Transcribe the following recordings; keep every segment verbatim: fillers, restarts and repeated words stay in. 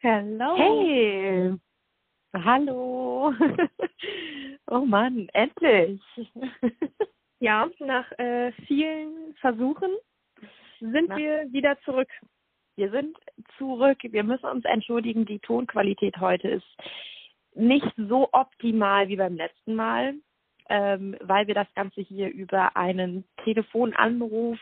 Hello. Hey, hallo. Oh Mann, endlich. Ja, nach äh, vielen Versuchen sind Na, wir wieder zurück. wir sind zurück. Wir müssen uns entschuldigen, die Tonqualität heute ist nicht so optimal wie beim letzten Mal, ähm, weil wir das Ganze hier über einen Telefonanruf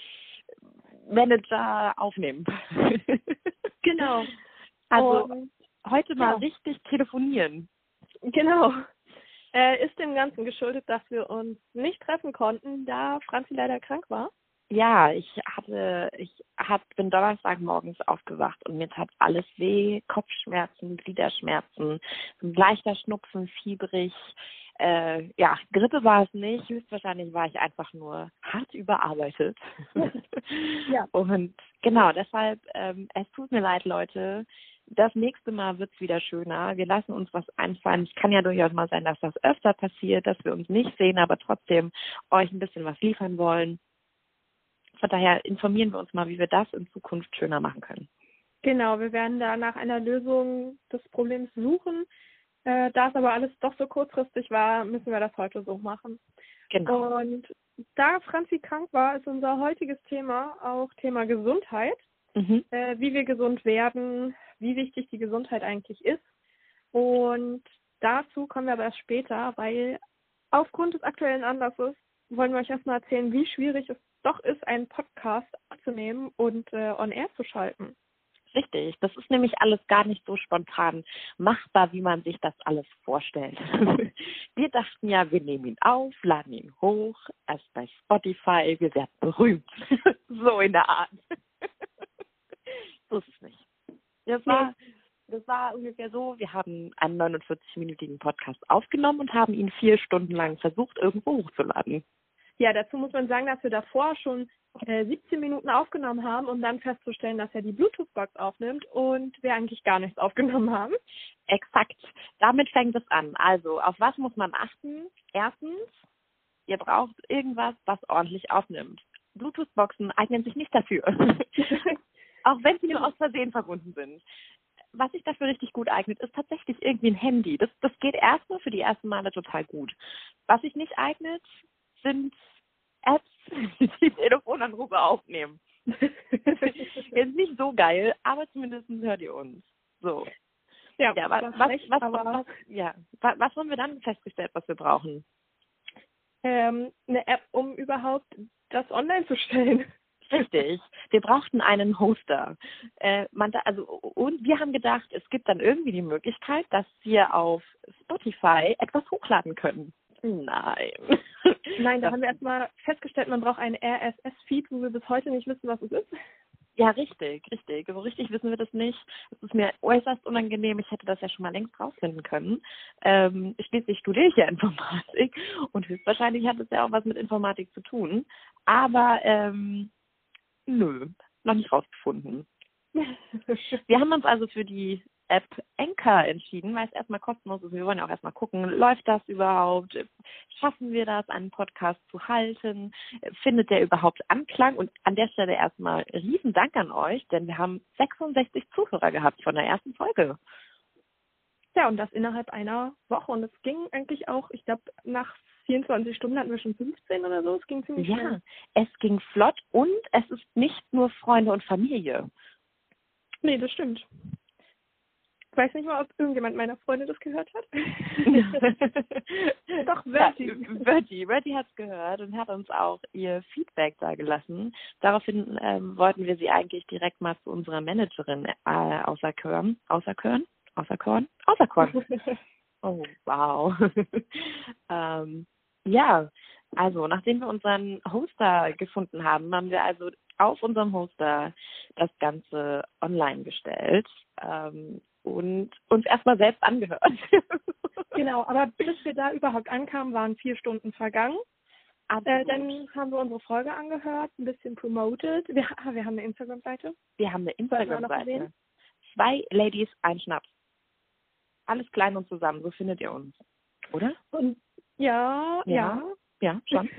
Manager aufnehmen. Genau. Also Und, heute mal ja, richtig telefonieren. genau. Äh, ist dem Ganzen geschuldet, dass wir uns nicht treffen konnten, da Franzi leider krank war. Ja, ich hatte, ich hab, bin Donnerstag morgens aufgewacht und mir tat alles weh, Kopfschmerzen, Gliederschmerzen, ein leichter Schnupfen, fiebrig. Äh, ja, Grippe war es nicht, höchstwahrscheinlich war ich einfach nur hart überarbeitet. Ja. Und genau, deshalb, ähm, es tut mir leid, Leute. Das nächste Mal wird's wieder schöner. Wir lassen uns was einfallen. Es kann ja durchaus mal sein, dass das öfter passiert, dass wir uns nicht sehen, aber trotzdem euch ein bisschen was liefern wollen. Von daher informieren wir uns mal, wie wir das in Zukunft schöner machen können. Genau, wir werden da nach einer Lösung des Problems suchen. Äh, da es aber alles doch so kurzfristig war, müssen wir das heute so machen. Genau. Und da Franzi krank war, ist unser heutiges Thema auch Thema Gesundheit. Mhm. Äh, wie wir gesund werden, wie wichtig die Gesundheit eigentlich ist. Und dazu kommen wir aber erst später, weil aufgrund des aktuellen Anlasses wollen wir euch erstmal erzählen, wie schwierig es doch ist, einen Podcast aufzunehmen und äh, on air zu schalten. Richtig. Das ist nämlich alles gar nicht so spontan machbar, wie man sich das alles vorstellt. Wir dachten ja, wir nehmen ihn auf, laden ihn hoch, erst bei Spotify, wir werden berühmt. So in der Art. So ist es nicht. Das war, das war ungefähr so, wir haben einen neunundvierzig-minütigen Podcast aufgenommen und haben ihn vier Stunden lang versucht, irgendwo hochzuladen. Ja, dazu muss man sagen, dass wir davor schon äh, siebzehn Minuten aufgenommen haben, um dann festzustellen, dass er die Bluetooth-Box aufnimmt und wir eigentlich gar nichts aufgenommen haben. Exakt. Damit fängt es an. Also, auf was muss man achten? Erstens, ihr braucht irgendwas, was ordentlich aufnimmt. Bluetooth-Boxen eignen sich nicht dafür. Auch wenn sie nur aus Versehen verbunden sind. Was sich dafür richtig gut eignet, ist tatsächlich irgendwie ein Handy. Das, das geht erstmal für die ersten Male total gut. Was sich nicht eignet, sind Apps, die Telefonanrufe aufnehmen. Jetzt nicht so geil, aber zumindest hört ihr uns. So. Ja, Ja, was, was, was, recht, was, aber was, ja, was, was haben wir dann festgestellt, was wir brauchen? ähm, eine App, um überhaupt das online zu stellen. Richtig. Wir brauchten einen Hoster. Äh, man da, also, und wir haben gedacht, es gibt dann irgendwie die Möglichkeit, dass wir auf Spotify etwas hochladen können. Nein. Nein, da Das, haben wir erstmal festgestellt, man braucht einen R S S-Feed, wo wir bis heute nicht wissen, was es ist. ja, richtig, richtig. So richtig wissen wir das nicht. Es ist mir äußerst unangenehm. Ich hätte das ja schon mal längst rausfinden können. Ähm, schließlich studiere ich ja Informatik und höchstwahrscheinlich hat es ja auch was mit Informatik zu tun. Aber ähm, nö, noch nicht rausgefunden. Wir haben uns also für die App Anchor entschieden, weil es erstmal kostenlos ist. Wir wollen ja auch erstmal gucken, läuft das überhaupt? Schaffen wir das, einen Podcast zu halten? Findet der überhaupt Anklang? Und an der Stelle erstmal riesen Dank an euch, denn wir haben sechsundsechzig Zuhörer gehabt von der ersten Folge. Ja, und das innerhalb einer Woche. Und es ging eigentlich auch, ich glaube, nach vierundzwanzig Stunden hatten wir schon fünfzehn oder so. Es ging ziemlich Ja, schnell. es ging flott und es ist nicht nur Freunde und Familie. Nee, das stimmt. Ich weiß nicht mal, ob irgendjemand meiner Freunde das gehört hat. Doch, Verdi. Ja, Verdi. Verdi hat es gehört und hat uns auch ihr Feedback da gelassen. Daraufhin ähm, wollten wir sie eigentlich direkt mal zu unserer Managerin äh, auserkören. Auserkören? Auserkoren? Auserkoren. Oh, wow. ähm, ja, also nachdem wir unseren Hoster gefunden haben, haben wir also auf unserem Hoster das Ganze online gestellt ähm, und uns erstmal selbst angehört. Genau, aber bis wir da überhaupt ankamen, waren vier Stunden vergangen. Äh, dann haben wir unsere Folge angehört, ein bisschen promoted. Wir, ah, wir haben eine Instagram-Seite. Wir haben eine Sollten wir noch Instagram-Seite. erwähnen? Zwei Ladies, ein Schnaps. Alles klein und zusammen, so findet ihr uns. Oder? Und ja, ja. Ja, schon.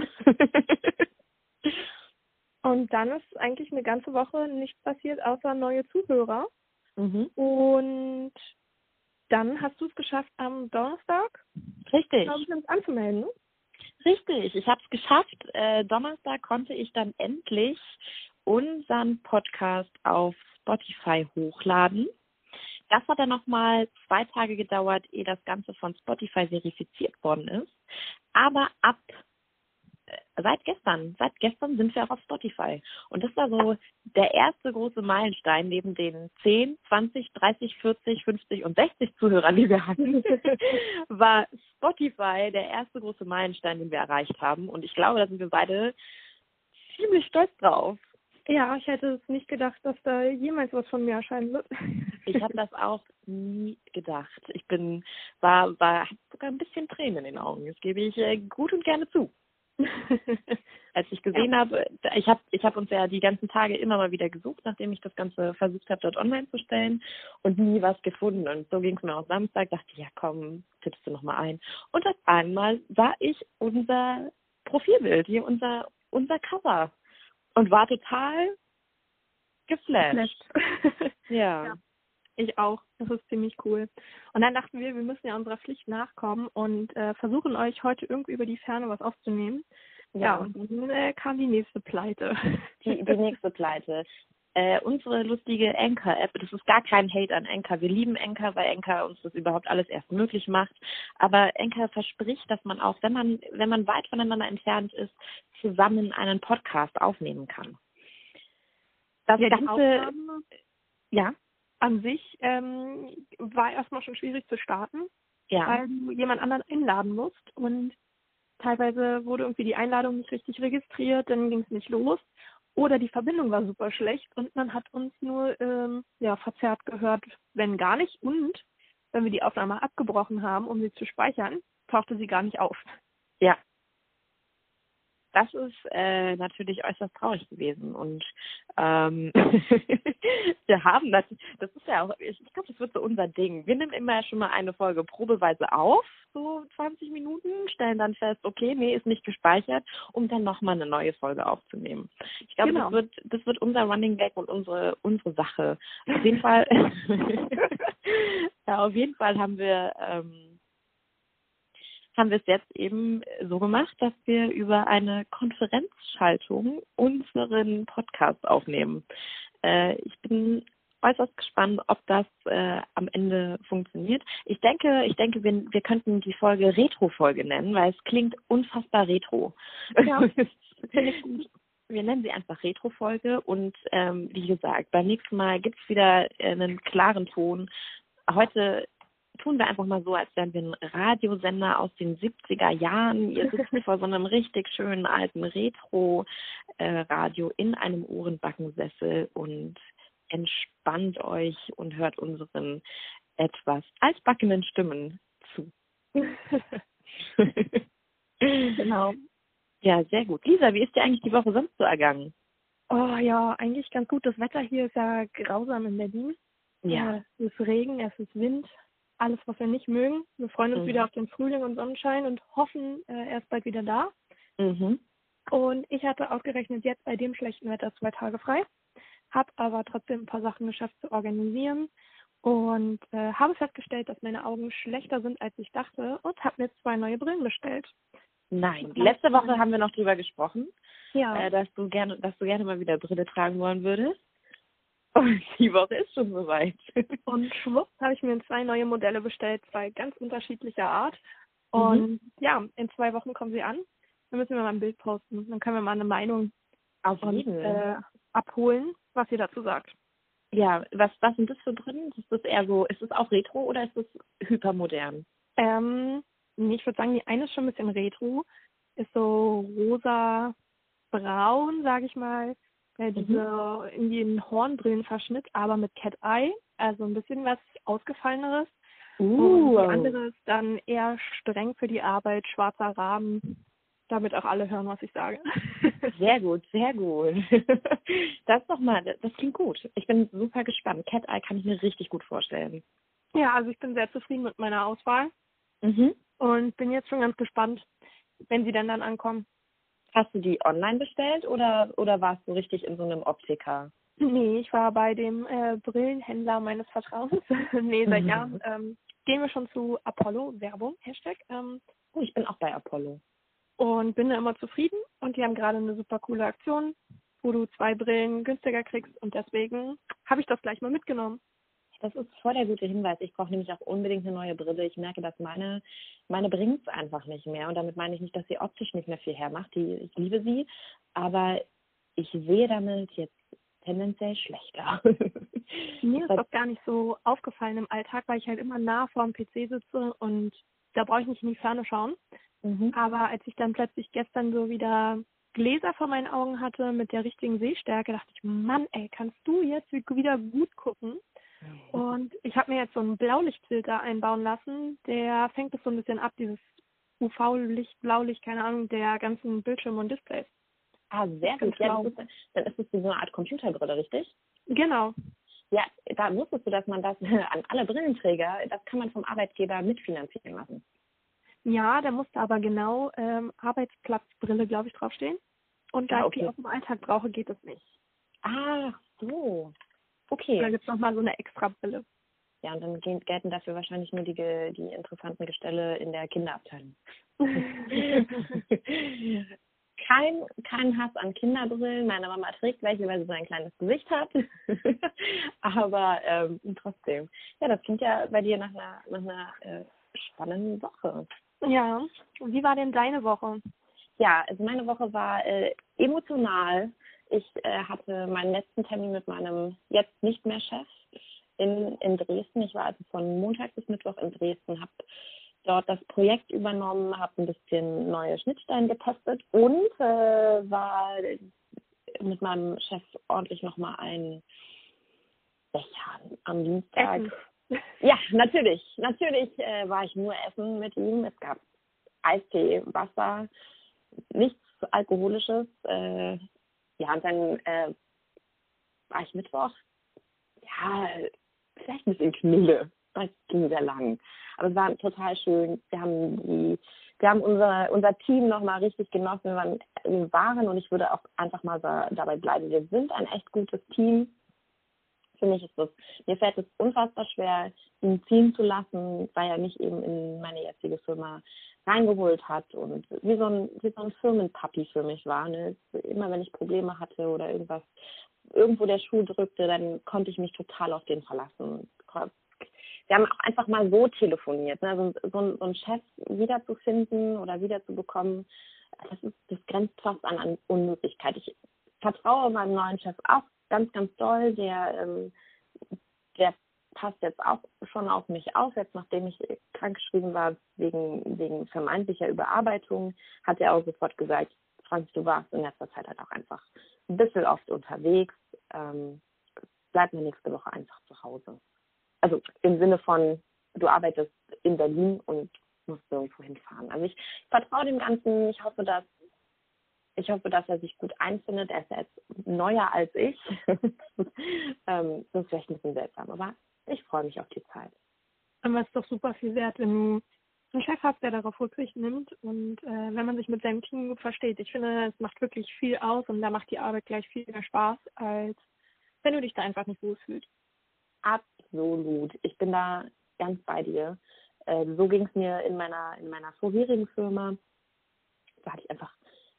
Und dann ist eigentlich eine ganze Woche nichts passiert, außer neue Zuhörer. Mhm. Und dann hast du es geschafft, am Donnerstag, Richtig. glaube ich, uns anzumelden. Richtig, ich habe es geschafft. Äh, Donnerstag konnte ich dann endlich unseren Podcast auf Spotify hochladen. Das hat dann nochmal zwei Tage gedauert, ehe das Ganze von Spotify verifiziert worden ist. Aber ab äh, seit gestern, seit gestern sind wir auch auf Spotify. Und das war so der erste große Meilenstein neben den zehn, zwanzig, dreißig, vierzig, fünfzig und sechzig Zuhörern, die wir hatten, war Spotify der erste große Meilenstein, den wir erreicht haben. Und ich glaube, da sind wir beide ziemlich stolz drauf. Ja, ich hätte es nicht gedacht, dass da jemals was von mir erscheinen wird. Ich habe das auch nie gedacht. Ich bin, war, war, hab sogar ein bisschen Tränen in den Augen. Das gebe ich äh, gut und gerne zu. Als ich gesehen ja. habe, ich habe ich hab uns ja die ganzen Tage immer mal wieder gesucht, nachdem ich das Ganze versucht habe, dort online zu stellen und nie was gefunden. Und so ging es mir auch Samstag, dachte ich, ja komm, tippst du nochmal ein. Und auf einmal sah ich unser Profilbild, hier unser, unser Cover und war total geflasht. geflasht. Ja. ja. Ich auch. Das ist ziemlich cool. Und dann dachten wir, wir müssen ja unserer Pflicht nachkommen und äh, versuchen euch heute irgendwie über die Ferne was aufzunehmen. Ja, ja und dann äh, kam die nächste Pleite. Die, die nächste Pleite. Äh, unsere lustige Anchor-App, das ist gar kein Hate an Anchor. Wir lieben Anchor, weil Anchor uns das überhaupt alles erst möglich macht. Aber Anchor verspricht, dass man auch, wenn man, wenn man weit voneinander entfernt ist, zusammen einen Podcast aufnehmen kann. Das ja, Ganze, ja. An sich ähm, war erstmal schon schwierig zu starten, ja. weil du jemand anderen einladen musst und teilweise wurde irgendwie die Einladung nicht richtig registriert, dann ging es nicht los oder die Verbindung war super schlecht und man hat uns nur ähm, ja, verzerrt gehört, wenn gar nicht, und wenn wir die Aufnahme abgebrochen haben, um sie zu speichern, tauchte sie gar nicht auf. Ja. Das ist äh, natürlich äußerst traurig gewesen und ähm, wir haben das, das ist ja auch, ich, ich glaube, das wird so unser Ding. Wir nehmen immer schon mal eine Folge probeweise auf, so zwanzig Minuten, stellen dann fest, okay, nee, ist nicht gespeichert, um dann nochmal eine neue Folge aufzunehmen. Ich glaube, genau. das wird das wird unser Running Gag und unsere unsere Sache. Auf jeden Fall, ja, auf jeden Fall haben wir ähm, haben wir es jetzt eben so gemacht, dass wir über eine Konferenzschaltung unseren Podcast aufnehmen. Äh, ich bin äußerst gespannt, ob das äh, am Ende funktioniert. Ich denke, ich denke, wir, wir könnten die Folge Retro-Folge nennen, weil es klingt unfassbar retro. Ja, finde ich gut. Wir nennen sie einfach Retro-Folge und ähm, wie gesagt, beim nächsten Mal gibt es wieder einen klaren Ton. Heute tun wir einfach mal so, als wären wir ein Radiosender aus den siebziger Jahren. Ihr sitzt vor so einem richtig schönen alten Retro-Radio in einem Ohrenbackensessel und entspannt euch und hört unseren etwas altbackenen Stimmen zu. Genau. Ja, sehr gut. Lisa, wie ist dir eigentlich die Woche sonst so ergangen? Oh ja, eigentlich ganz gut. Das Wetter hier ist ja grausam in Berlin. Ja. Äh, es ist Regen, es ist Wind. Alles, was wir nicht mögen. Wir freuen uns mhm. wieder auf den Frühling und Sonnenschein und hoffen, äh, er ist bald wieder da. Mhm. Und ich hatte ausgerechnet jetzt bei dem schlechten Wetter zwei Tage frei, habe aber trotzdem ein paar Sachen geschafft zu organisieren und äh, habe festgestellt, dass meine Augen schlechter sind, als ich dachte, und habe mir zwei neue Brillen bestellt. Nein, letzte Woche haben wir noch drüber gesprochen, ja. äh, dass du gerne, dass du gerne mal wieder Brille tragen wollen würdest. Und die Woche ist schon soweit. Und schwupps habe ich mir zwei neue Modelle bestellt, zwei ganz unterschiedlicher Art. Und mhm. ja, in zwei Wochen kommen sie an. Dann müssen wir mal ein Bild posten. Dann können wir mal eine Meinung Auf und, jeden. äh, abholen, was ihr dazu sagt. Ja, was, was sind das für Brillen? Ist das eher so, ist das auch retro oder ist das hypermodern? Ähm, ich würde sagen, die eine ist schon ein bisschen retro. Ist so rosa-braun, sage ich mal. Äh, diese mhm. irgendwie ein Hornbrillenverschnitt, aber mit Cat Eye, also ein bisschen was Ausgefalleneres. Uh. Und die andere ist dann eher streng für die Arbeit, schwarzer Rahmen, damit auch alle hören, was ich sage. Sehr gut, sehr gut. Das doch mal, das klingt gut. Ich bin super gespannt. Cat Eye kann ich mir richtig gut vorstellen. Ja, also ich bin sehr zufrieden mit meiner Auswahl mhm. und bin jetzt schon ganz gespannt, wenn sie denn dann ankommen. Hast du die online bestellt oder oder warst du richtig in so einem Optiker? Nee, ich war bei dem äh, Brillenhändler meines Vertrauens. Nee, seit Jahren. Mhm. Ähm, gehen wir schon zu Apollo, Werbung, Hashtag. Ähm, Oh, ich bin auch bei Apollo. und bin da immer zufrieden. Und die haben gerade eine super coole Aktion, wo du zwei Brillen günstiger kriegst. Und deswegen habe ich das gleich mal mitgenommen. Das ist voll der gute Hinweis. Ich brauche nämlich auch unbedingt eine neue Brille. Ich merke, dass meine, meine bringt es einfach nicht mehr. Und damit meine ich nicht, dass sie optisch nicht mehr viel hermacht. Die, ich liebe sie, aber ich sehe damit jetzt tendenziell schlechter. Mir Das ist heißt, das gar nicht so aufgefallen im Alltag, weil ich halt immer nah vor dem P C sitze und da brauche ich nicht in die Ferne schauen. mhm. Aber als ich dann plötzlich gestern so wieder Gläser vor meinen Augen hatte mit der richtigen Sehstärke, dachte ich, Mann, ey, kannst du jetzt wieder gut gucken? Und ich habe mir jetzt so einen Blaulichtfilter einbauen lassen, der fängt es so ein bisschen ab, dieses U V-Licht, Blaulicht, keine Ahnung, der ganzen Bildschirme und Displays. Ah, sehr Ganz gut. Ja, schlau. das ist, dann ist es wie so eine Art Computerbrille, richtig? Genau. Ja, da wusstest du, dass man das an alle Brillenträger, das kann man vom Arbeitgeber mitfinanzieren lassen. Ja, da musste aber genau ähm, Arbeitsplatzbrille, glaube ich, draufstehen. Und da Ah, ich die okay. aus dem Alltag brauche, geht das nicht. Ah, so. Da Okay. gibt es nochmal so eine extra Brille. Ja, und dann gel- gelten dafür wahrscheinlich nur die, ge- die interessanten Gestelle in der Kinderabteilung. kein, kein Hass an Kinderbrillen. Meine Mama trägt welche, weil sie so ein kleines Gesicht hat. Aber ähm, trotzdem. Ja, das klingt ja bei dir nach einer, nach einer äh, spannenden Woche. Ja. Und wie war denn deine Woche? Ja, also meine Woche war äh, emotional. Ich äh, hatte meinen letzten Termin mit meinem jetzt nicht mehr Chef in, in Dresden. Ich war also von Montag bis Mittwoch in Dresden, habe dort das Projekt übernommen, habe ein bisschen neue Schnittstellen getestet und äh, war mit meinem Chef ordentlich nochmal ein Bechern am Dienstag. Essen. Ja, natürlich. Natürlich äh, war ich nur essen mit ihm. Es gab Eistee, Wasser, nichts Alkoholisches. Äh, ja, und dann äh, war ich Mittwoch, ja, vielleicht ein bisschen Knülle. Das ging sehr lang. Aber es war total schön. Wir haben die, wir haben unser, unser Team nochmal richtig genossen. Wir waren, wir waren, und ich würde auch einfach mal da, dabei bleiben, wir sind ein echt gutes Team. Für mich ist das, mir fällt es unfassbar schwer, ihn ziehen zu lassen, weil er mich eben in meine jetzige Firma reingeholt hat und wie so ein, wie so ein Firmenpapi für mich war. Ne? Immer wenn ich Probleme hatte oder irgendwas, irgendwo der Schuh drückte, dann konnte ich mich total auf den verlassen. Wir haben auch einfach mal so telefoniert, ne? so, so, ein, so einen Chef wiederzufinden oder wiederzubekommen, das ist, das grenzt fast an, an Unmöglichkeit. Ich vertraue meinem neuen Chef auch ganz, ganz doll. Der, ähm, der passt jetzt auch schon auf mich auf. Jetzt, nachdem ich krankgeschrieben war wegen, wegen vermeintlicher Überarbeitung, hat er auch sofort gesagt, Franz, du warst in letzter Zeit halt auch einfach ein bisschen oft unterwegs. Ähm, bleib mir nächste Woche einfach zu Hause. Also im Sinne von, du arbeitest in Berlin und musst irgendwo hinfahren. Also ich vertraue dem Ganzen. Ich hoffe, dass Ich hoffe, dass er sich gut einfindet. Er ist ja jetzt neuer als ich. ähm, das ist vielleicht ein bisschen seltsam, aber ich freue mich auf die Zeit. Aber es ist doch super viel wert, wenn du einen Chef hast, der darauf Rücksicht nimmt und äh, wenn man sich mit seinem Team gut versteht. Ich finde, es macht wirklich viel aus und da macht die Arbeit gleich viel mehr Spaß, als wenn du dich da einfach nicht wohlfühlst. Absolut. Ich bin da ganz bei dir. Äh, so ging es mir in meiner, in meiner vorherigen Firma. Da hatte ich einfach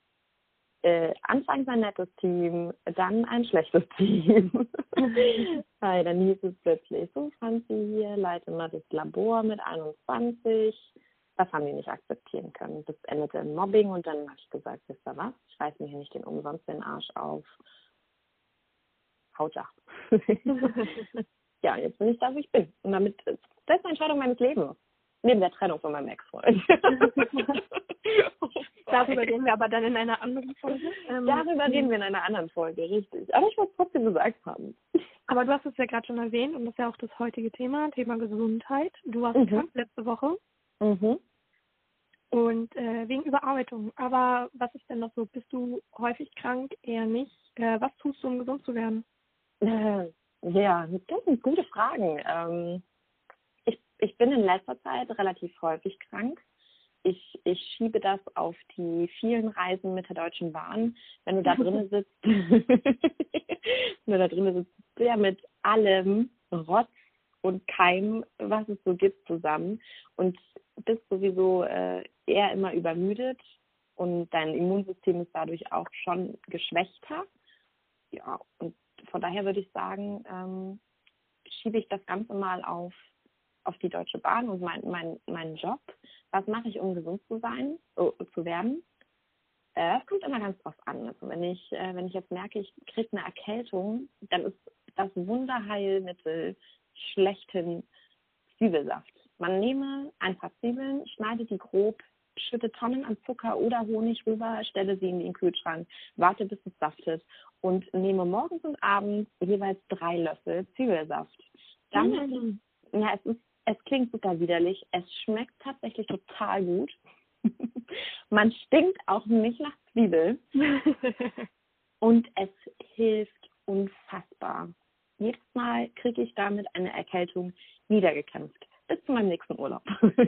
äh, anfangs ein nettes Team, dann ein schlechtes Team. Weil dann hieß es plötzlich, so Franzi hier, leite mal das Labor mit einundzwanzig. Das haben die nicht akzeptieren können. Das endete in Mobbing und dann habe ich gesagt, wisst ihr was, ich reiß mir hier nicht den umsonst den Arsch auf. Haut ab. Ja, jetzt bin ich da, wo ich bin. Und damit, das ist eine Entscheidung meines Lebens. Neben der Trennung von meinem Ex-Freund. Darüber reden wir aber dann in einer anderen Folge. Ähm, Darüber reden wir in einer anderen Folge, richtig. Aber ich wollte es trotzdem gesagt haben. Aber du hast es ja gerade schon erwähnt und das ist ja auch das heutige Thema, Thema Gesundheit. Du warst Mhm. krank letzte Woche Mhm. und äh, wegen Überarbeitung. Aber was ist denn noch so? Bist du häufig krank? Eher nicht. Äh, was tust du, um gesund zu werden? Äh, Ja, das sind gute Fragen. Ähm, ich, ich bin in letzter Zeit relativ häufig krank. ich, ich schiebe das auf die vielen Reisen mit der Deutschen Bahn. Wenn du da drinnen sitzt, wenn du da drinnen sitzt, bist du ja mit allem Rotz und Keim, was es so gibt, zusammen und bist sowieso äh, eher immer übermüdet und dein Immunsystem ist dadurch auch schon geschwächter. Ja, und von daher würde ich sagen, ähm, schiebe ich das Ganze mal auf auf die Deutsche Bahn und mein, mein, meinen Job. Was mache ich, um gesund zu sein, oh, zu werden? Äh, Es kommt immer ganz drauf an. Also wenn ich, äh, wenn ich jetzt merke, ich kriege eine Erkältung, dann ist das Wunderheilmittel schlechthin Zwiebelsaft. Man nehme ein paar Zwiebeln, schneide die grob, schütte Tonnen an Zucker oder Honig rüber, stelle sie in den Kühlschrank, warte, bis es saftet und nehme morgens und abends jeweils drei Löffel Zwiebelsaft. Damit, Mhm. ja, es ist Es klingt super widerlich. Es schmeckt tatsächlich total gut. Man stinkt auch nicht nach Zwiebel. Und es hilft unfassbar. Jedes Mal kriege ich damit eine Erkältung niedergekämpft. Bis zu meinem nächsten Urlaub.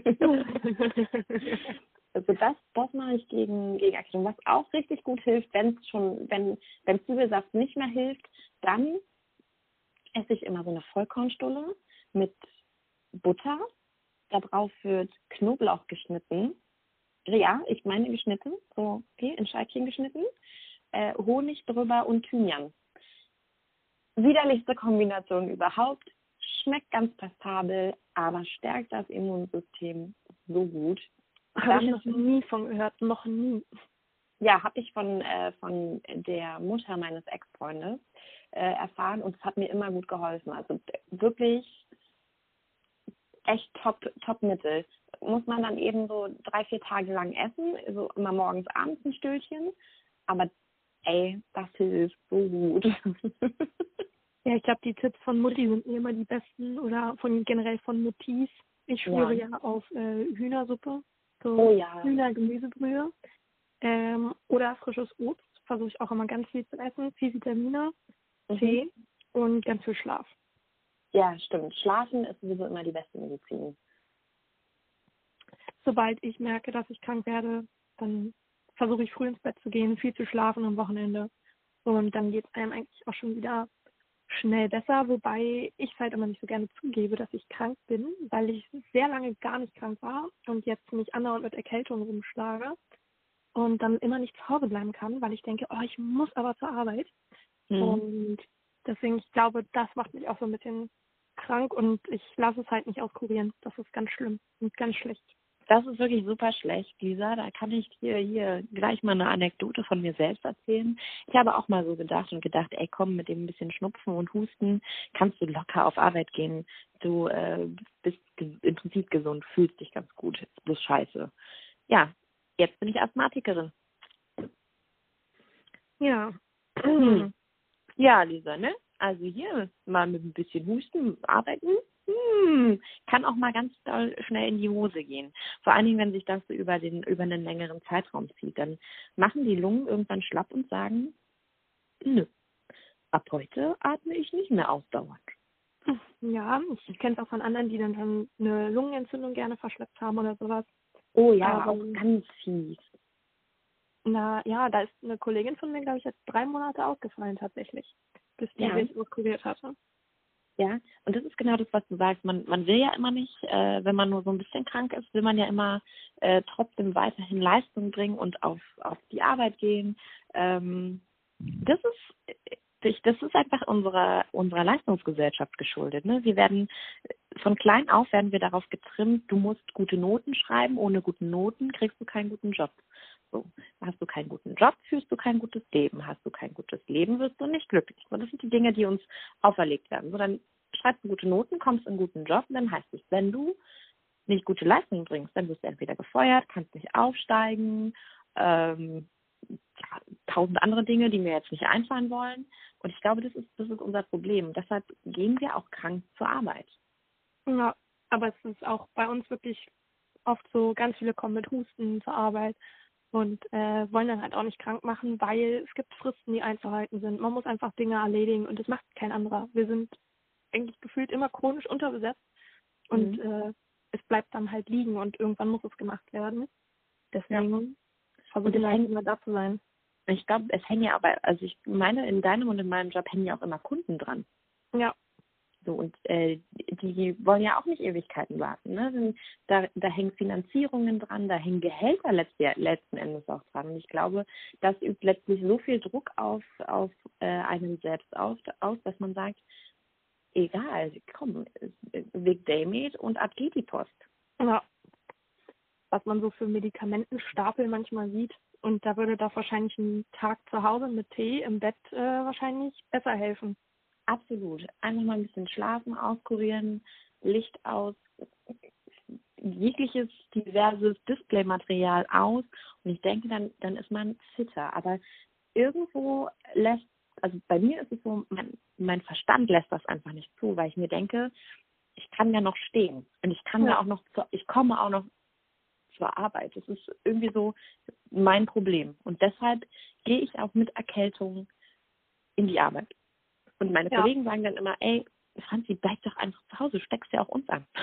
Also das, das mache ich gegen, gegen Erkältung. Was auch richtig gut hilft, wenn es schon, wenn, wenn Zwiebelsaft nicht mehr hilft, dann esse ich immer so eine Vollkornstulle mit Butter, da drauf wird Knoblauch geschnitten. Ja, ich meine geschnitten, so okay, in Scheibchen geschnitten. Äh, Honig drüber und Thymian. Widerlichste Kombination überhaupt. Schmeckt ganz passabel, aber stärkt das Immunsystem so gut. Habe ich noch nie von gehört, noch nie. Ja, habe ich von, äh, von der Mutter meines Ex-Freundes äh, erfahren und es hat mir immer gut geholfen. Also wirklich echt top, top Mittel. Muss man dann eben so drei, vier Tage lang essen, so immer morgens, abends ein Stündchen. Aber ey, das hilft so gut. Ja, ich glaube, die Tipps von Mutti sind mir immer die besten oder von generell von Muttis. Ich schwöre ja, ja auf äh, Hühnersuppe, so Oh ja. Hühnergemüsebrühe ähm, oder frisches Obst. Versuche ich auch immer ganz viel zu essen, viel Vitamine, Mhm. Tee und ganz viel Schlaf. Ja, stimmt. Schlafen ist sowieso immer die beste Medizin. Sobald ich merke, dass ich krank werde, dann versuche ich früh ins Bett zu gehen, viel zu schlafen am Wochenende. Und dann geht es einem eigentlich auch schon wieder schnell besser, wobei ich es halt immer nicht so gerne zugebe, dass ich krank bin, weil ich sehr lange gar nicht krank war und jetzt mich andauernd mit Erkältung rumschlage und dann immer nicht zu Hause bleiben kann, weil ich denke, oh, ich muss aber zur Arbeit. Mhm. Und deswegen, ich glaube, das macht mich auch so ein bisschen krank und ich lasse es halt nicht auskurieren. Das ist ganz schlimm und ganz schlecht. Das ist wirklich super schlecht, Lisa. Da kann ich dir hier gleich mal eine Anekdote von mir selbst erzählen. Ich habe auch mal so gedacht und gedacht, ey komm, mit dem ein bisschen Schnupfen und Husten kannst du locker auf Arbeit gehen. Du äh, bist ge- im Prinzip gesund, fühlst dich ganz gut. Ist bloß scheiße. Ja, jetzt bin ich Asthmatikerin. Ja. Hm. Ja, Lisa, ne? Also hier mal mit ein bisschen Husten arbeiten. Hm, kann auch mal ganz doll schnell in die Hose gehen. Vor allen Dingen, wenn sich das so über den über einen längeren Zeitraum zieht, dann machen die Lungen irgendwann schlapp und sagen, nö, ab heute atme ich nicht mehr ausdauernd. Ja, ich kenne es auch von anderen, die dann, dann eine Lungenentzündung gerne verschleppt haben oder sowas. Oh ja, Aber, auch ganz fies. Na ja, da ist eine Kollegin von mir, glaube ich, jetzt drei Monate ausgefallen tatsächlich, bis die Ja. sich kuriert hatte. Ja, und das ist genau das, was du sagst. Man, man will ja immer nicht, äh, wenn man nur so ein bisschen krank ist, will man ja immer äh, trotzdem weiterhin Leistung bringen und auf, auf die Arbeit gehen. Ähm, das ist ich, das ist einfach unserer unserer Leistungsgesellschaft geschuldet. Ne? Wir werden von klein auf werden wir darauf getrimmt, du musst gute Noten schreiben. Ohne gute Noten kriegst du keinen guten Job. So, hast du keinen guten Job, führst du kein gutes Leben. Hast du kein gutes Leben, wirst du nicht glücklich. Und das sind die Dinge, die uns auferlegt werden. So, dann schreibst du gute Noten, kommst in einen guten Job und dann heißt es, wenn du nicht gute Leistungen bringst, dann wirst du entweder gefeuert, kannst nicht aufsteigen, ähm, ja, tausend andere Dinge, die mir jetzt nicht einfallen wollen. Und ich glaube, das ist, das ist unser Problem. Deshalb gehen wir auch krank zur Arbeit. Ja, aber es ist auch bei uns wirklich oft so, ganz viele kommen mit Husten zur Arbeit und äh, wollen dann halt auch nicht krank machen, weil es gibt Fristen, die einzuhalten sind. Man muss einfach Dinge erledigen und das macht kein anderer. Wir sind eigentlich gefühlt immer chronisch unterbesetzt und Mhm. äh, es bleibt dann halt liegen und irgendwann muss es gemacht werden. Deswegen versuche Und ich es halt hängt, immer da zu sein. ich glaube, es hängen ja aber, also ich meine, in deinem und in meinem Job hängen ja auch immer Kunden dran. Ja, So, und äh, die wollen ja auch nicht Ewigkeiten warten. Ne? Da, da hängen Finanzierungen dran, da hängen Gehälter letzten, letzten Endes auch dran. Und ich glaube, das übt letztlich so viel Druck auf, auf äh, einen selbst aus, aus, dass man sagt, egal, komm, Big Day und ab geht die Post. ja. Was man so für Medikamentenstapel manchmal sieht. Und da würde doch wahrscheinlich ein Tag zu Hause mit Tee im Bett äh, wahrscheinlich besser helfen. Absolut. Einfach mal ein bisschen schlafen, auskurieren, Licht aus, jegliches diverses Displaymaterial aus. Und ich denke, dann, dann ist man fitter. Aber irgendwo lässt, also bei mir ist es so, mein, mein Verstand lässt das einfach nicht zu, weil ich mir denke, ich kann ja noch stehen. Und ich kann ja Ja. auch noch, zu, ich komme auch noch zur Arbeit. Das ist irgendwie so mein Problem. Und deshalb gehe ich auch mit Erkältung in die Arbeit. Und meine Ja. Kollegen sagen dann immer, ey, Franzi, bleib doch einfach zu Hause, steckst ja auch uns an.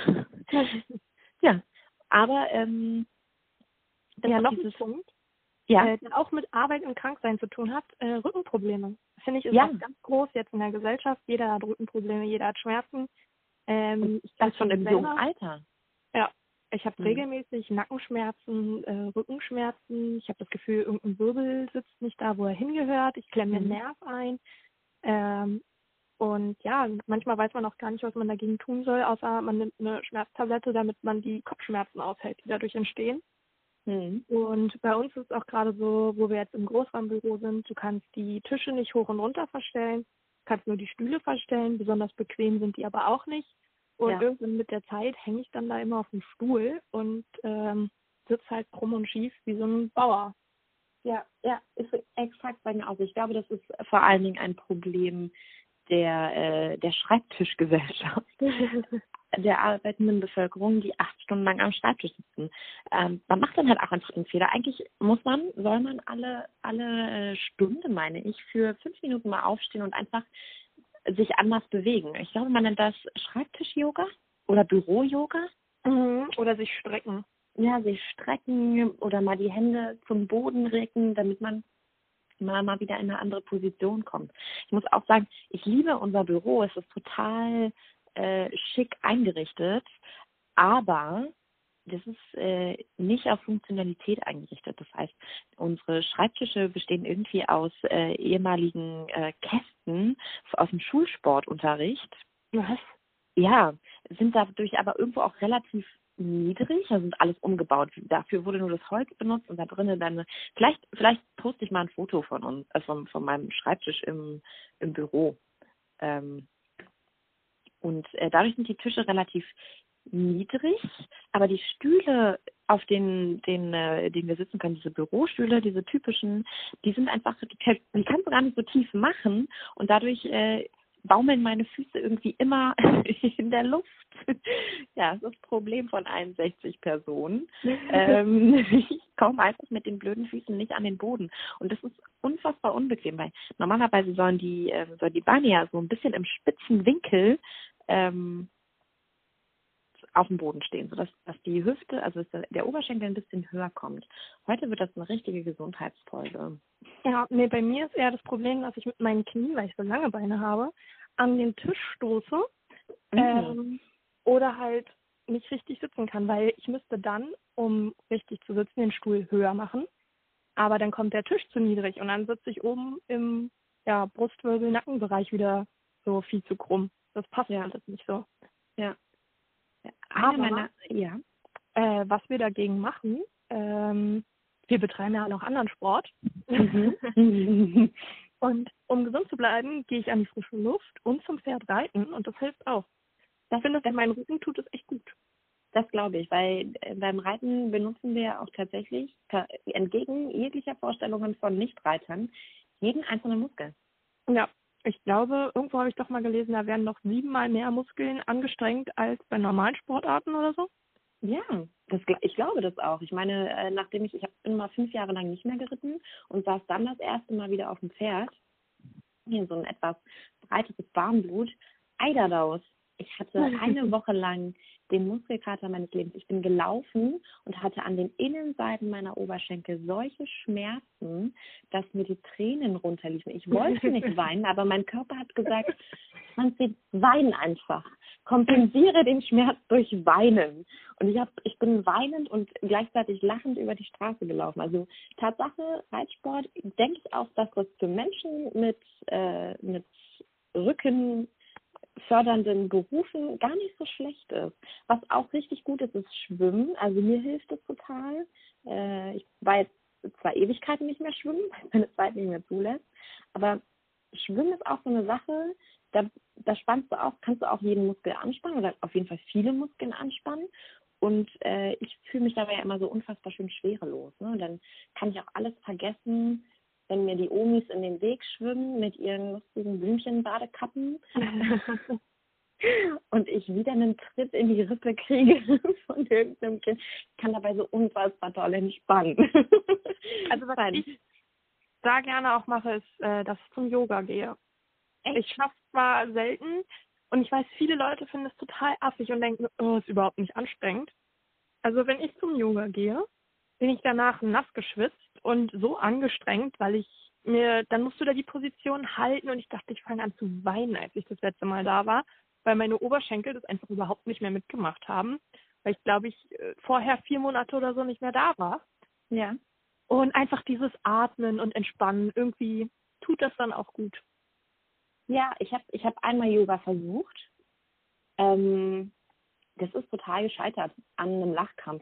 Ja, aber ähm, das Ja, ist noch auch ein dieses, Punkt, ja, äh, der auch mit Arbeit und Kranksein zu tun hat, äh, Rückenprobleme. Finde ich, ist ja, auch ganz groß jetzt in der Gesellschaft. Jeder hat Rückenprobleme, jeder hat Schmerzen. und Ähm, ich das kenne schon im jungen selber. Alter. Ja, ich habe Mhm. regelmäßig Nackenschmerzen, äh, Rückenschmerzen. Ich habe das Gefühl, irgendein Wirbel sitzt nicht da, wo er hingehört. Ich klemme mir einen Mhm. Nerv ein. Ähm, und ja, manchmal weiß man auch gar nicht, was man dagegen tun soll, außer man nimmt eine Schmerztablette, damit man die Kopfschmerzen aushält, die dadurch entstehen. Mhm. Und bei uns ist es auch gerade so, wo wir jetzt im Großraumbüro sind, du kannst die Tische nicht hoch und runter verstellen, kannst nur die Stühle verstellen, besonders bequem sind die aber auch nicht. Und Ja, irgendwann mit der Zeit hänge ich dann da immer auf dem Stuhl und ähm, sitze halt krumm und schief wie so ein Bauer. ja, ja, ist exakt bei mir auch. Ich glaube, das ist vor allen Dingen ein Problem der, äh, der Schreibtischgesellschaft, der arbeitenden Bevölkerung, die acht Stunden lang am Schreibtisch sitzen. Ähm, man macht dann halt auch einfach den Fehler. Eigentlich muss man, soll man alle, alle äh, Stunde, meine ich, für fünf Minuten mal aufstehen und einfach sich anders bewegen. Ich glaube, man nennt das Schreibtisch-Yoga oder Büro-Yoga. Mhm. Oder sich strecken. Ja, sich strecken oder mal die Hände zum Boden recken, damit man mal, mal wieder in eine andere Position kommt. Ich muss auch sagen, ich liebe unser Büro. Es ist total äh, schick eingerichtet, aber das ist äh, nicht auf Funktionalität eingerichtet. Das heißt, unsere Schreibtische bestehen irgendwie aus äh, ehemaligen äh, Kästen aus dem Schulsportunterricht. Was? Ja, sind dadurch aber irgendwo auch relativ niedrig, also sind alles umgebaut. Dafür wurde nur das Holz benutzt und da drinnen dann, vielleicht, vielleicht poste ich mal ein Foto von uns, also von, von meinem Schreibtisch im, im Büro. Ähm, und äh, dadurch sind die Tische relativ niedrig, aber die Stühle, auf denen, denen, äh, denen wir sitzen können, diese Bürostühle, diese typischen, die sind einfach, die, die kannst du gar nicht so tief machen und dadurch äh, baumeln meine Füße irgendwie immer in der Luft. Ja, das ist das Problem von einundsechzig Personen. ähm, ich komme einfach mit den blöden Füßen nicht an den Boden. Und das ist unfassbar unbequem, weil normalerweise sollen die, äh, sollen die Beine ja so ein bisschen im spitzen Winkel ähm, auf dem Boden stehen, sodass dass die Hüfte, also dass der, der Oberschenkel ein bisschen höher kommt. Heute wird das eine richtige Gesundheitsfolge. Ja, nee, bei mir ist eher das Problem, dass ich mit meinen Knien, weil ich so lange Beine habe, an den Tisch stoße Mhm. ähm, oder halt nicht richtig sitzen kann, weil ich müsste dann, um richtig zu sitzen, den Stuhl höher machen, aber dann kommt der Tisch zu niedrig und dann sitze ich oben im ja, Brustwirbel-Nackenbereich wieder so viel zu krumm. Das passt Ja, alles nicht so. ja. Ja, Eine Aber meiner, ja. äh, was wir dagegen machen, ähm, wir betreiben ja noch anderen Sport. Mhm. Und um gesund zu bleiben, gehe ich an die frische Luft und zum Pferd reiten und das hilft auch. Ich Das, finde, für das, meinen Rücken tut es echt gut. das glaube ich, weil äh, beim Reiten benutzen wir auch tatsächlich, ta- entgegen jeglicher Vorstellungen von Nichtreitern, jeden einzelnen Muskel. Ja, ich glaube, irgendwo habe ich doch mal gelesen, da werden noch siebenmal mehr Muskeln angestrengt als bei normalen Sportarten oder so. Ja, das, gl- ich glaube das auch. Ich meine, äh, nachdem ich, ich hab, bin mal fünf Jahre lang nicht mehr geritten und saß dann das erste Mal wieder auf dem Pferd, hier so ein etwas breiteres Warmblut, Eiderdaus. Ich hatte eine Woche lang den Muskelkater meines Lebens. Ich bin gelaufen und hatte an den Innenseiten meiner Oberschenkel solche Schmerzen, dass mir die Tränen runterliefen. Ich wollte nicht weinen, aber mein Körper hat gesagt, Franzi, wein einfach. Kompensiere den Schmerz durch Weinen. Und ich, hab, ich bin weinend und gleichzeitig lachend über die Straße gelaufen. Also Tatsache, Reitsport, denke ich auch, dass das für Menschen mit, äh, mit Rücken fördernden Berufen gar nicht so schlecht ist. Was auch richtig gut ist, ist Schwimmen. Also mir hilft es total. Äh, ich war jetzt zwar Ewigkeiten nicht mehr schwimmen, weil meine Zeit nicht mehr zulässt, aber Schwimmen ist auch so eine Sache, da, da spannst du auch, kannst du auch jeden Muskel anspannen oder auf jeden Fall viele Muskeln anspannen. Und äh, ich fühle mich dabei ja immer so unfassbar schön schwerelos. Ne? Und dann kann ich auch alles vergessen, wenn mir die Omis in den Weg schwimmen mit ihren lustigen Blümchenbadekappen und ich wieder einen Tritt in die Rippe kriege von irgendeinem Kind. Ich kann dabei so unfassbar toll entspannen. Also was ich da gerne auch mache, ist, äh, dass ich zum Yoga gehe. Echt? Ich schaffe es zwar selten und ich weiß, viele Leute finden es total affig und denken, oh, ist überhaupt nicht anstrengend. Also wenn ich zum Yoga gehe, bin ich danach nass geschwitzt und so angestrengt, weil ich mir, dann musst du da die Position halten und ich dachte, ich fange an zu weinen, als ich das letzte Mal da war, weil meine Oberschenkel das einfach überhaupt nicht mehr mitgemacht haben, weil ich glaube, ich vorher vier Monate oder so nicht mehr da war. Ja. Und einfach dieses Atmen und Entspannen, irgendwie tut das dann auch gut. Ja, ich habe ich hab einmal Yoga versucht. Ähm, das ist total gescheitert an einem Lachkrampf.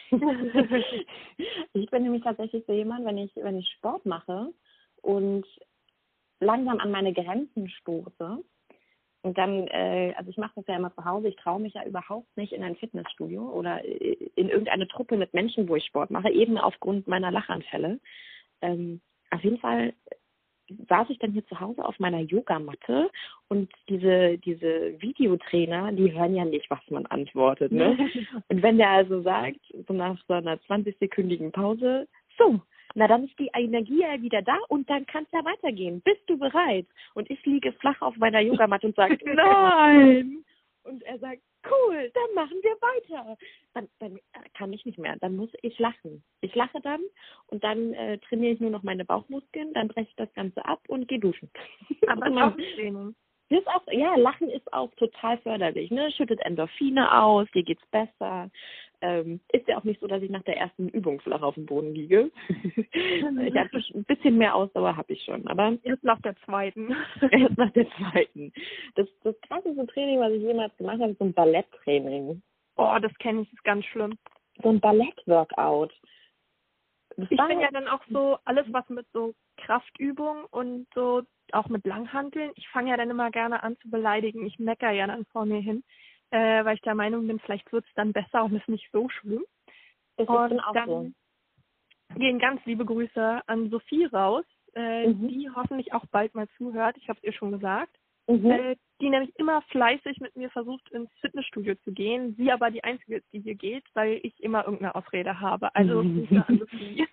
Ich bin nämlich tatsächlich so jemand, wenn ich, wenn ich Sport mache und langsam an meine Grenzen stoße und dann, äh, also ich mache das ja immer zu Hause, ich traue mich ja überhaupt nicht in ein Fitnessstudio oder in irgendeine Truppe mit Menschen, wo ich Sport mache, eben aufgrund meiner Lachanfälle. Ähm, auf jeden Fall saß ich dann hier zu Hause auf meiner Yogamatte und diese diese Videotrainer, die hören ja nicht, was man antwortet, ne? Und wenn der also sagt, so nach so einer zwanzig-sekündigen Pause, so, na dann ist die Energie ja wieder da und dann kann es ja weitergehen. Bist du bereit? Und ich liege flach auf meiner Yogamatte und sage, nein! Und er sagt, cool, dann machen wir weiter. Dann, dann kann ich nicht mehr, dann muss ich lachen. Ich lache dann und dann äh, trainiere ich nur noch meine Bauchmuskeln, dann breche ich das Ganze ab und gehe duschen. Aber das ist auch ein Training. Das ist auch, ja, Lachen ist auch total förderlich, ne? Schüttet Endorphine aus, dir geht's besser. Ähm, ist ja auch nicht so, dass ich nach der ersten Übung flach auf dem Boden liege. Ich habe ein bisschen mehr Ausdauer habe ich schon, aber erst nach der zweiten. Erst nach der zweiten. Das, das krasseste Training, was ich jemals gemacht habe, ist so ein Balletttraining. Oh, das kenne ich, das ist ganz schlimm. So ein Ballett-Workout. Ich bin ja dann auch so, alles was mit so Kraftübung und so auch mit Langhanteln, ich fange ja dann immer gerne an zu beleidigen. Ich meckere ja dann vor mir hin, äh, weil ich der Meinung bin, vielleicht wird es dann besser und ist nicht so schlimm. Das und ist auch dann so. Gehen ganz liebe Grüße an Sophie raus, äh, Mhm. die hoffentlich auch bald mal zuhört. Ich habe es ihr schon gesagt. Mhm. Äh, die nämlich immer fleißig mit mir versucht, ins Fitnessstudio zu gehen. Sie aber die Einzige ist, die hier geht, weil ich immer irgendeine Ausrede habe. Also Grüße an Sophie.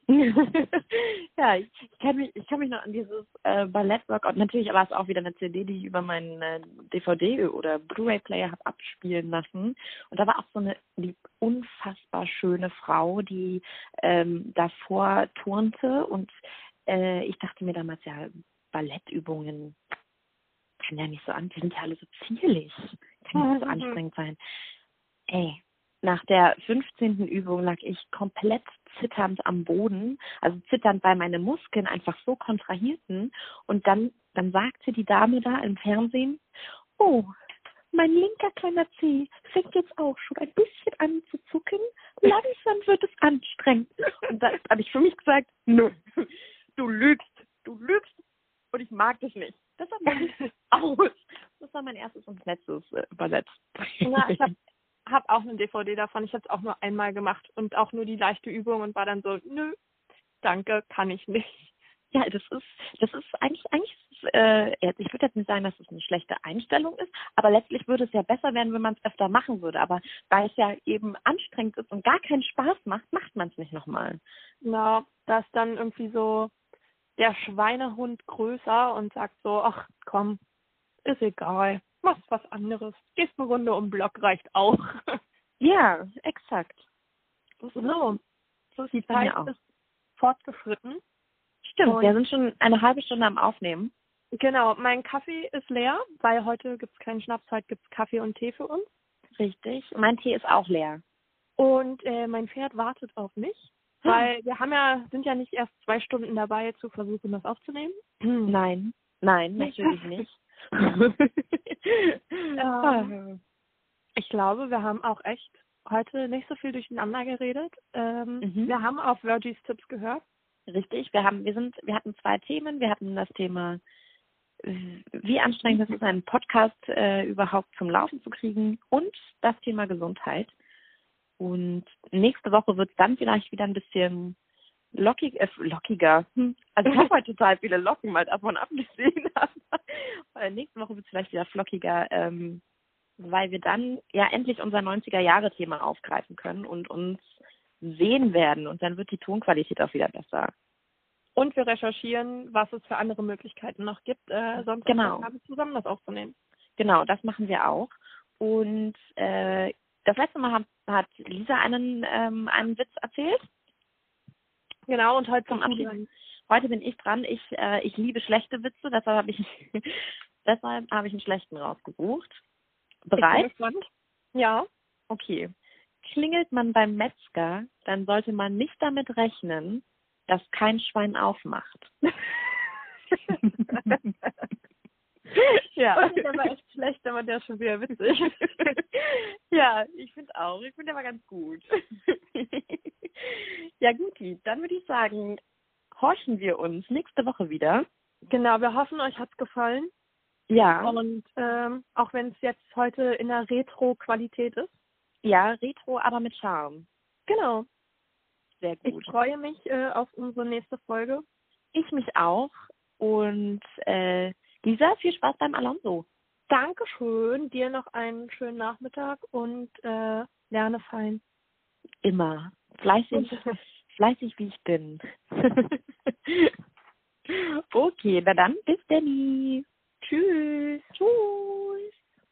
Ja, ich, ich kann mich, ich kann mich noch an dieses äh, Ballett-Workout, natürlich war es auch wieder eine C D, die ich über meinen äh, D V D oder Blu-ray-Player habe abspielen lassen. Und da war auch so eine die unfassbar schöne Frau, die ähm, davor turnte und äh, ich dachte mir damals, ja, Ballettübungen kann ja nicht so an, die sind ja alle so zierlich, kann ja nicht so anstrengend sein. Ey, nach der fünfzehnten Übung lag ich komplett zitternd am Boden, also zitternd, weil meine Muskeln einfach so kontrahierten. Und dann, dann sagte die Dame da im Fernsehen, oh, mein linker kleiner Zeh fängt jetzt auch schon ein bisschen an zu zucken. Langsam wird es anstrengend. Und da habe ich für mich gesagt, nö, du lügst, du lügst und ich mag das nicht. Das war aus. Das war mein erstes und letztes äh, Ballett. Na, ich habe hab auch eine D V D davon. Ich habe es auch nur einmal gemacht und auch nur die leichte Übung und war dann so, nö, danke, kann ich nicht. Ja, das ist, das ist eigentlich, eigentlich, ist es, äh, ich würde jetzt nicht sagen, dass es eine schlechte Einstellung ist, aber letztlich würde es ja besser werden, wenn man es öfter machen würde. Aber weil es ja eben anstrengend ist und gar keinen Spaß macht, macht man es nicht nochmal. Na, da ist dann irgendwie so der Schweinehund größer und sagt so, ach komm, ist egal. machst was anderes. Gehst eine Runde um den Block, reicht auch. Ja, exakt. So, so ist die bei mir Zeit auch. ist fortgeschritten. Stimmt, Und wir sind schon eine halbe Stunde am Aufnehmen. genau, mein Kaffee ist leer, weil heute gibt es keinen Schnaps, heute gibt es Kaffee und Tee für uns. Richtig. Mein Tee ist auch leer. Und äh, mein Pferd wartet auf mich, weil wir haben ja, sind ja nicht erst zwei Stunden dabei, zu versuchen, das aufzunehmen. Nein, nein, natürlich nicht. ähm, ich glaube, wir haben auch echt heute nicht so viel durcheinander geredet. Ähm, Mhm. Wir haben auf Virgis Tipps gehört. Richtig, wir haben, wir sind, wir hatten zwei Themen. Wir hatten das Thema, wie anstrengend es ist, einen Podcast äh, überhaupt zum Laufen zu kriegen, und das Thema Gesundheit. Und nächste Woche wird es dann vielleicht wieder ein bisschen lockig, äh, lockiger. Hm. Also ich habe heute total viele Locken mal davon abgesehen. Aber nächste Woche wird es vielleicht wieder flockiger, ähm, weil wir dann ja endlich unser neunziger-Jahre-Thema aufgreifen können und uns sehen werden. Und dann wird die Tonqualität auch wieder besser. Und wir recherchieren, was es für andere Möglichkeiten noch gibt, äh, sonst Genau. zusammen das aufzunehmen. Genau, das machen wir auch. Und äh, das letzte Mal hat, hat Lisa einen, ähm, einen Witz erzählt. Genau, und heute Zum bist du Abschied. dran. Heute bin ich dran. Ich, äh, ich liebe schlechte Witze, deshalb habe ich, deshalb habe ich einen schlechten rausgesucht. Ich bin Bereit? gespannt. Ja. Okay. Klingelt man beim Metzger, dann sollte man nicht damit rechnen, dass kein Schwein aufmacht. Ja, der war echt schlecht, aber der ist schon wieder witzig. Ja, ich finde auch. Ich finde der war ganz gut. Ja, guti. Dann würde ich sagen, horchen wir uns nächste Woche wieder. Genau, wir hoffen, euch hat's gefallen. Ja. Und ähm, auch wenn es jetzt heute in der Retro-Qualität ist. Ja, Retro, aber mit Charme. Genau. Sehr Ich gut. freue mich äh, auf unsere nächste Folge. Ich mich auch. Und äh, Lisa, viel Spaß beim Alonso. Dankeschön. Dir noch einen schönen Nachmittag und äh, lerne fein. Immer. Fleißig, fleißig wie ich bin. Okay, na dann, bis denn. Tschüss. Tschüss.